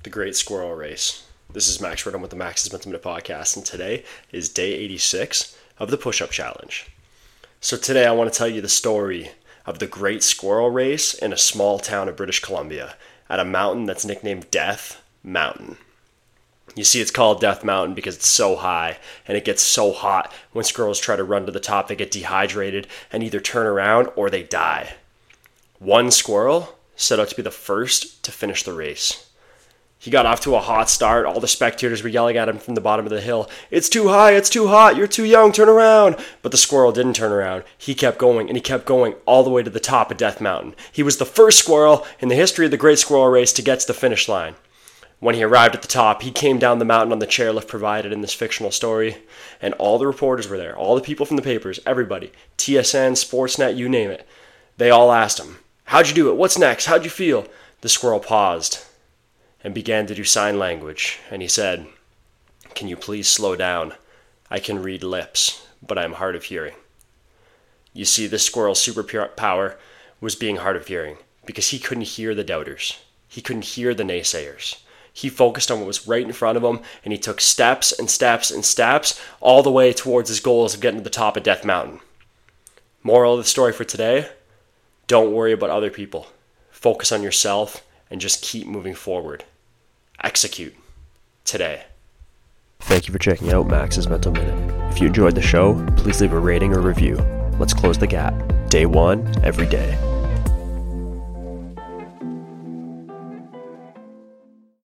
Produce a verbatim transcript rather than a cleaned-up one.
The Great Squirrel Race. This is Max Riddle with the Max's Mental Minute Podcast, and today is day eighty-six of the Push-Up Challenge. So today I want to tell you the story of the Great Squirrel Race in a small town of British Columbia at a mountain that's nicknamed Death Mountain. You see, it's called Death Mountain because it's so high and it gets so hot. When squirrels try to run to the top, they get dehydrated and either turn around or they die. One squirrel set out to be the first to finish the race. He got off to a hot start. All the spectators were yelling at him from the bottom of the hill. "It's too high, it's too hot, you're too young, turn around." But the squirrel didn't turn around. He kept going, and he kept going all the way to the top of Death Mountain. He was the first squirrel in the history of the Great Squirrel Race to get to the finish line. When he arrived at the top, he came down the mountain on the chairlift provided in this fictional story, and all the reporters were there, all the people from the papers, everybody, T S N, Sportsnet, you name it. They all asked him, "How'd you do it? What's next? How'd you feel?" The squirrel paused and began to do sign language, and he said, "Can you please slow down? I can read lips, but I am hard of hearing." You see, this squirrel's superpower was being hard of hearing because he couldn't hear the doubters. He couldn't hear the naysayers. He focused on what was right in front of him, and he took steps and steps and steps all the way towards his goals of getting to the top of Death Mountain. Moral of the story for today: don't worry about other people. Focus on yourself and just keep moving forward. Execute today. Thank you for checking out Max's Mental Minute. If you enjoyed the show, please leave a rating or review. Let's close the gap. Day one, every day.